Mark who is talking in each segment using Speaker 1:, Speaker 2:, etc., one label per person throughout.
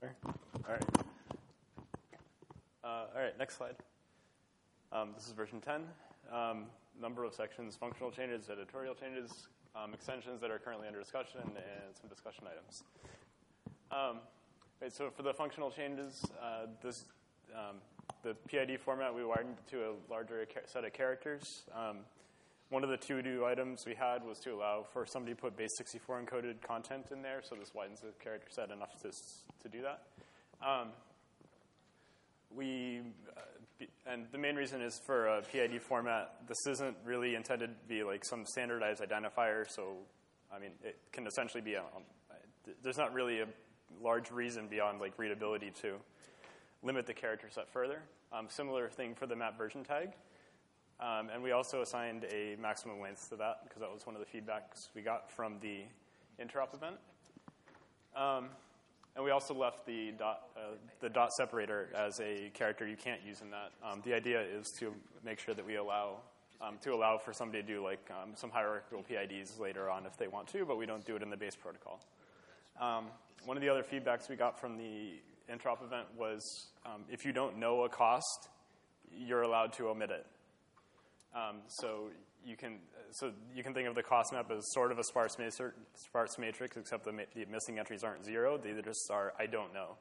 Speaker 1: All right. All right, next slide. This is version 10. Number of sections, functional changes, editorial changes, extensions that are currently under discussion, and some discussion items. Right, so for the functional changes, the PID format, we widened to a larger set of characters. One of the to-do items we had was to allow for somebody to put base64 encoded content in there, so this widens the character set enough to do that. And the main reason is for a PID format, this isn't really intended to be like some standardized identifier, so I mean, it can essentially be there's not really a large reason beyond like readability to limit the character set further. Similar thing for the map version tag. And we also assigned a maximum length to that because that was one of the feedbacks we got from the interop event. And we also left the dot separator as a character you can't use in that. The idea is to make sure that we allow for somebody to do like some hierarchical PIDs later on if they want to, but we don't do it in the base protocol. One of the other feedbacks we got from the interop event was if you don't know a cost, you're allowed to omit it. So you can think of the cost map as sort of a sparse matrix, except the missing entries aren't zero. They just are I don't know.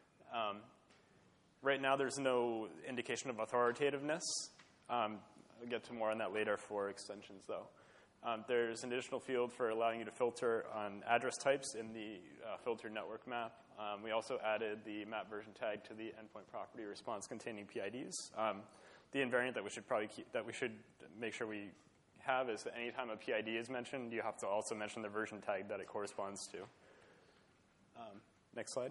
Speaker 1: Right now, there's no indication of authoritativeness. I'll get to more on that later for extensions, though. There's an additional field for allowing you to filter on address types in the filtered network map. We also added the map version tag to the endpoint property response containing PIDs. The invariant that we should make sure we have is that anytime a PID is mentioned, you have to also mention the version tag that it corresponds to. Next slide.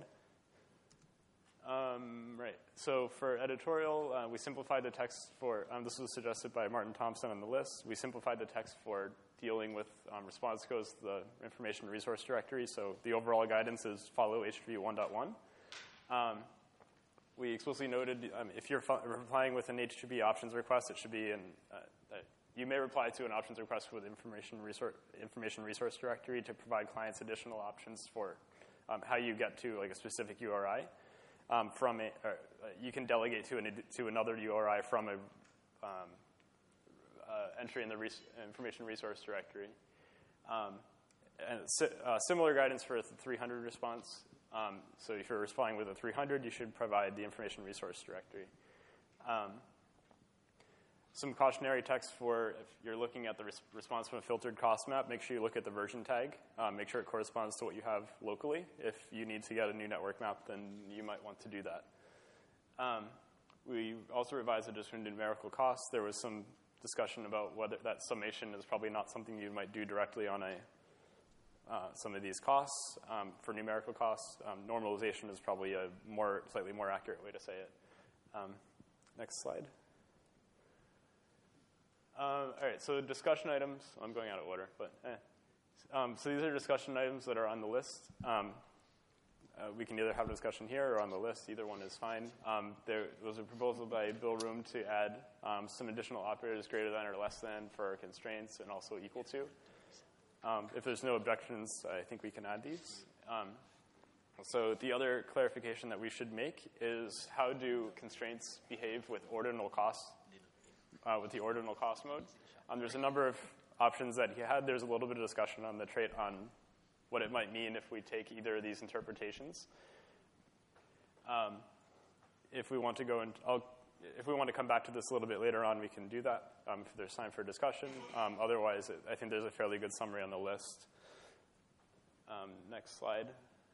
Speaker 1: Right. So for editorial, we simplified the text for, this was suggested by Martin Thompson on the list. We simplified the text for dealing with response codes to the information resource directory. So the overall guidance is follow HTTP 1.1. We explicitly noted if you're replying with an HTTP options request, it should be you may reply to an options request with information resource directory to provide clients additional options for how you get to like a specific URI. You can delegate to another URI from a entry in the information resource directory. And similar guidance for the 300 response. So if you're responding with a 300, you should provide the information resource directory. Some cautionary text for if you're looking at the response from a filtered cost map, make sure you look at the version tag. Make sure it corresponds to what you have locally. If you need to get a new network map, then you might want to do that. We also revised the distributed numerical costs. There was some discussion about whether that summation is probably not something you might do directly on some of these costs. For numerical costs, normalization is probably a slightly more accurate way to say it. Next slide. All right, so discussion items. I'm going out of order, but so these are discussion items that are on the list. We can either have a discussion here or on the list. Either one is fine. There was a proposal by Bill Room to add some additional operators greater than or less than for constraints and also equal to. If there's no objections, I think we can add these. So the other clarification that we should make is how do constraints behave with ordinal costs, with the ordinal cost mode? There's a number of options that he had. There's a little bit of discussion on the trait on what it might mean if we take either of these interpretations. If we want to go and if we want to come back to this a little bit later on, we can do that if there's time for discussion. Otherwise, I think there's a fairly good summary on the list. Next slide.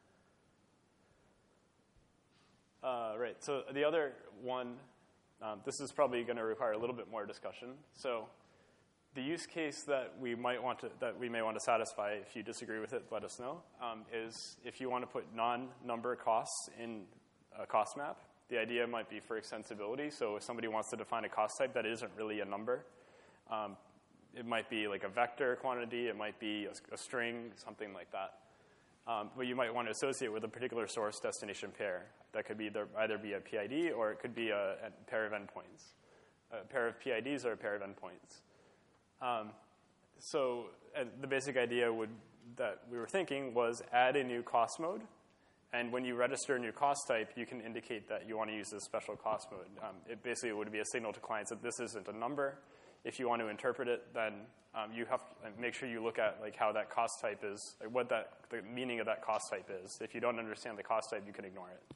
Speaker 1: Right, so the other one, this is probably going to require a little bit more discussion. So the use case that we may want to satisfy, if you disagree with it, let us know, is if you want to put non-number costs in a cost map. The idea might be for extensibility. So if somebody wants to define a cost type that isn't really a number, it might be like a vector quantity. It might be a string, something like that. But you might want to associate with a particular source destination pair. That could be either be a PID or it could be a pair of endpoints. A pair of PIDs or a pair of endpoints. So the basic idea that we were thinking was add a new cost mode And when you register a new cost type, you can indicate that you want to use this special cost mode. It basically would be a signal to clients that this isn't a number. If you want to interpret it, then you have to make sure you look at like how that cost type is, like what the meaning of that cost type is. If you don't understand the cost type, you can ignore it.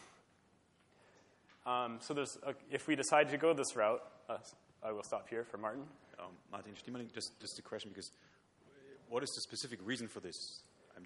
Speaker 1: So if we decide to go this route, I will stop here for Martin.
Speaker 2: Martin Stiemeling, just a question, because what is the specific reason for this?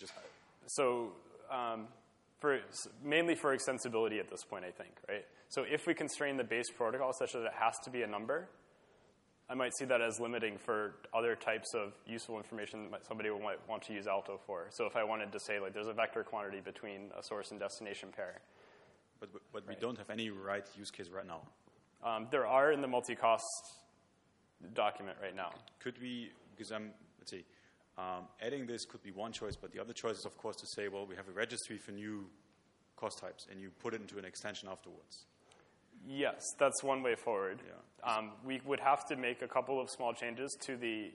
Speaker 1: Mainly for extensibility at this point, I think, right? So if we constrain the base protocol such that it has to be a number, I might see that as limiting for other types of useful information that somebody might want to use Alto for. So if I wanted to say, like, there's a vector quantity between a source and destination pair.
Speaker 2: But right. We don't have any right use case right now.
Speaker 1: There are in the multi-cost document right now.
Speaker 2: Could we, because let's see, adding this could be one choice, but the other choice is, of course, to say, well, we have a registry for new cost types, and you put it into an extension afterwards.
Speaker 1: Yes, that's one way forward. Yeah. We would have to make a couple of small changes to the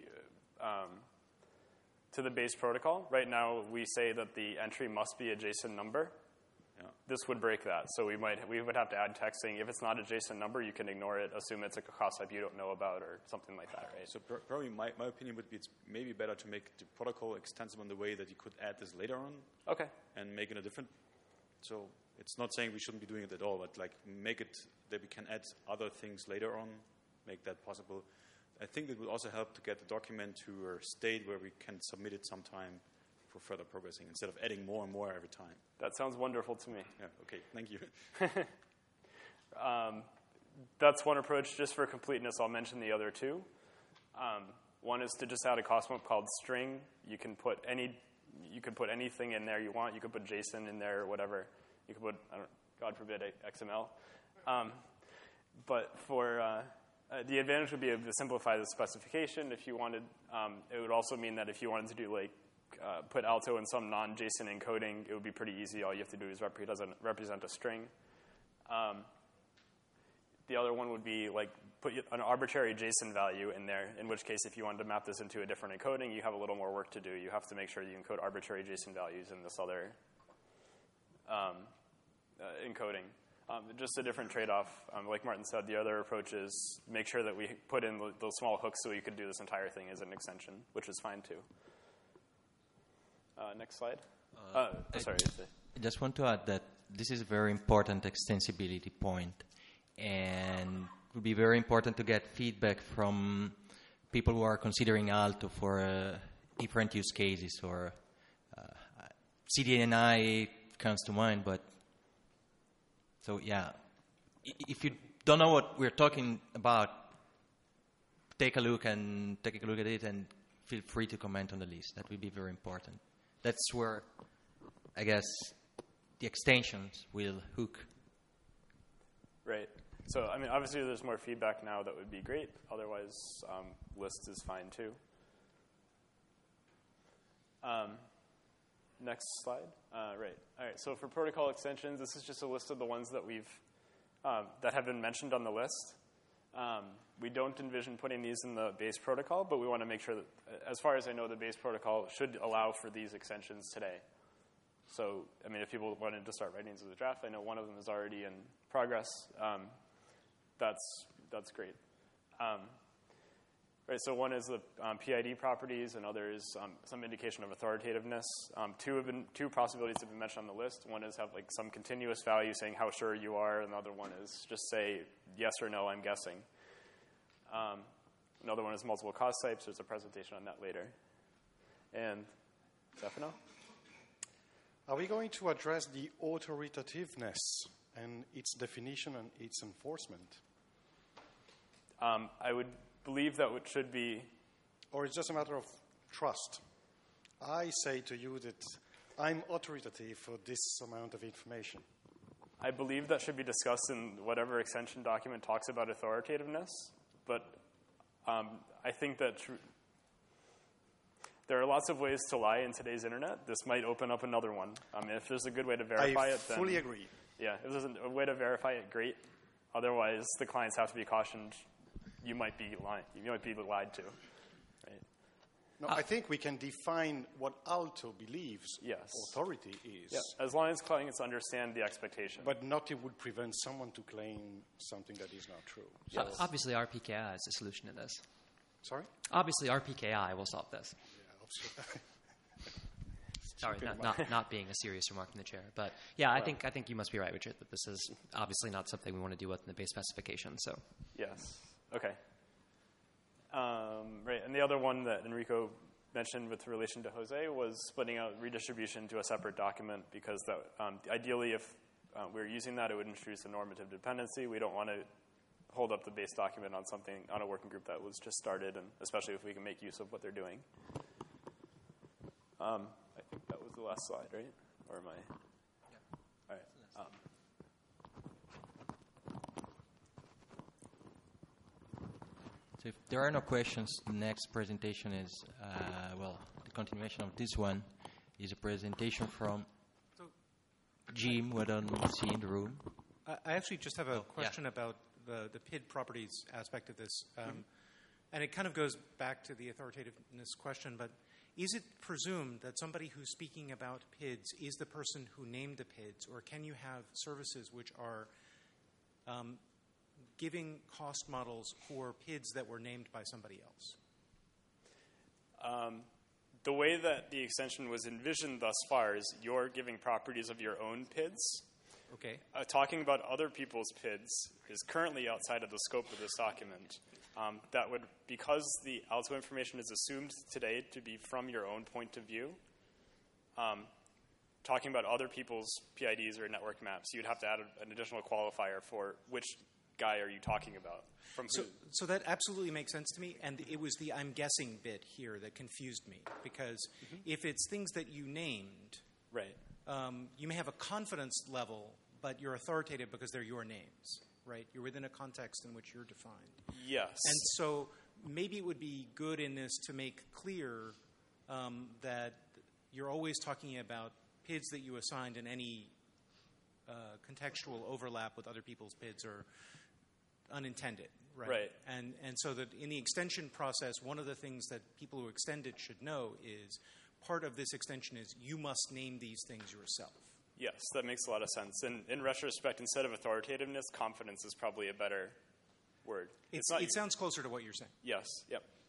Speaker 1: base protocol. Right now, we say that the entry must be a JSON number. Yeah. This would break that. So we would have to add text saying, if it's not a JSON number, you can ignore it, assume it's a cost type you don't know about, or something like that, right?
Speaker 2: So probably my opinion would be it's maybe better to make the protocol extensible in the way that you could add this later on.
Speaker 1: Okay.
Speaker 2: And make it a different. So it's not saying we shouldn't be doing it at all, but like make it that we can add other things later on, make that possible. I think it will also help to get the document to a state where we can submit it sometime for further progressing instead of adding more and more every time.
Speaker 1: That sounds wonderful to me.
Speaker 2: Yeah, okay, thank you.
Speaker 1: That's one approach. Just for completeness, I'll mention the other two. One is to just add a cost mode called string. You can put anything in there you want. You could put JSON in there or whatever. You could put, God forbid, XML. But for the advantage would be to simplify the specification. If you wanted, it would also mean that if you wanted to do put Alto in some non-JSON encoding, it would be pretty easy. All you have to do is represent a string. The other one would be put an arbitrary JSON value in there, in which case if you wanted to map this into a different encoding, you have a little more work to do. You have to make sure you encode arbitrary JSON values in this other encoding. Just a different trade-off. Like Martin said, the other approach is make sure that we put in those small hooks so you could do this entire thing as an extension, which is fine too. Next slide. Sorry.
Speaker 3: I just want to add that this is a very important extensibility point, and it would be very important to get feedback from people who are considering Alto for different use cases, or CDNI comes to mind, but so yeah, if you don't know what we're talking about, take a look at it and feel free to comment on the list. That would be very important. That's where, I guess, the extensions will hook.
Speaker 1: Right. So, I mean, obviously there's more feedback now that would be great. Otherwise, list is fine too. Next slide. Right. All right. So for protocol extensions, this is just a list of the ones that that have been mentioned on the list. We don't envision putting these in the base protocol, but we want to make sure that, as far as I know, the base protocol should allow for these extensions today. So, I mean, if people wanted to start writing these as a draft, I know one of them is already in progress. That's great. Right, so one is the PID properties, and other is some indication of authoritativeness. Two possibilities have been mentioned on the list. One is have some continuous value saying how sure you are, and the other one is just say yes or no, I'm guessing. Another one is multiple cost types. There's a presentation on that later. And Stefano?
Speaker 4: Are we going to address the authoritativeness and its definition and its enforcement?
Speaker 1: I would believe that it should be...
Speaker 4: Or it's just a matter of trust. I say to you that I'm authoritative for this amount of information.
Speaker 1: I believe that should be discussed in whatever extension document talks about authoritativeness, but I think that there are lots of ways to lie in today's internet. This might open up another one. I mean, if there's a good way to verify it, then...
Speaker 4: I fully agree.
Speaker 1: Yeah, if there's a way to verify it, great. Otherwise, the clients have to be cautioned. You might be lying. You might be lied to. Right?
Speaker 4: No, I think we can define what Aalto believes
Speaker 1: Yes.
Speaker 4: authority is.
Speaker 1: Yeah, as long as clients understand the expectation.
Speaker 4: But not it would prevent someone to claim something that is not true.
Speaker 5: Obviously, RPKI is the solution to this.
Speaker 4: Sorry?
Speaker 5: Obviously, RPKI will solve this.
Speaker 4: Yeah,
Speaker 5: Sorry, not being a serious remark from the chair, but yeah, I think you must be right, Richard, that this is obviously not something we want to deal with in the base specification. So
Speaker 1: Yes. Okay. Right, and the other one that Enrico mentioned with relation to Jose was splitting out redistribution to a separate document because that, ideally if we were using that, it would introduce a normative dependency. We don't want to hold up the base document on something, on a working group that was just started, and especially if we can make use of what they're doing. I think that was the last slide, right? Or am I? Yeah. All right.
Speaker 3: So if there are no questions, the next presentation is, the continuation of this one is a presentation from Jim, who I don't see in the room.
Speaker 6: I actually just have a question about the PID properties aspect of this. And it kind of goes back to the authoritativeness question, but is it presumed that somebody who's speaking about PIDs is the person who named the PIDs, or can you have services which are giving cost models for PIDs that were named by somebody else?
Speaker 1: The way that the extension was envisioned thus far is you're giving properties of your own PIDs.
Speaker 6: Okay.
Speaker 1: Talking about other people's PIDs is currently outside of the scope of this document. That would, because the Aalto information is assumed today to be from your own point of view, talking about other people's PIDs or network maps, you'd have to add an additional qualifier for which guy are you talking about, from who.
Speaker 6: So that absolutely makes sense to me, and it was the I'm guessing bit here that confused me, because if it's things that you named,
Speaker 1: right,
Speaker 6: you may have a confidence level, but you're authoritative because they're your names, right? You're within a context in which you're defined.
Speaker 1: Yes.
Speaker 6: And so maybe it would be good in this to make clear that you're always talking about PIDs that you assigned, and any contextual overlap with other people's PIDs are unintended, right?
Speaker 1: Right.
Speaker 6: And so that in the extension process, one of the things that people who extend it should know is part of this extension is you must name these things yourself.
Speaker 1: Yes, that makes a lot of sense. And in retrospect, instead of authoritativeness, confidence is probably a better word.
Speaker 6: It sounds closer to what you're saying.
Speaker 1: Yes, yep.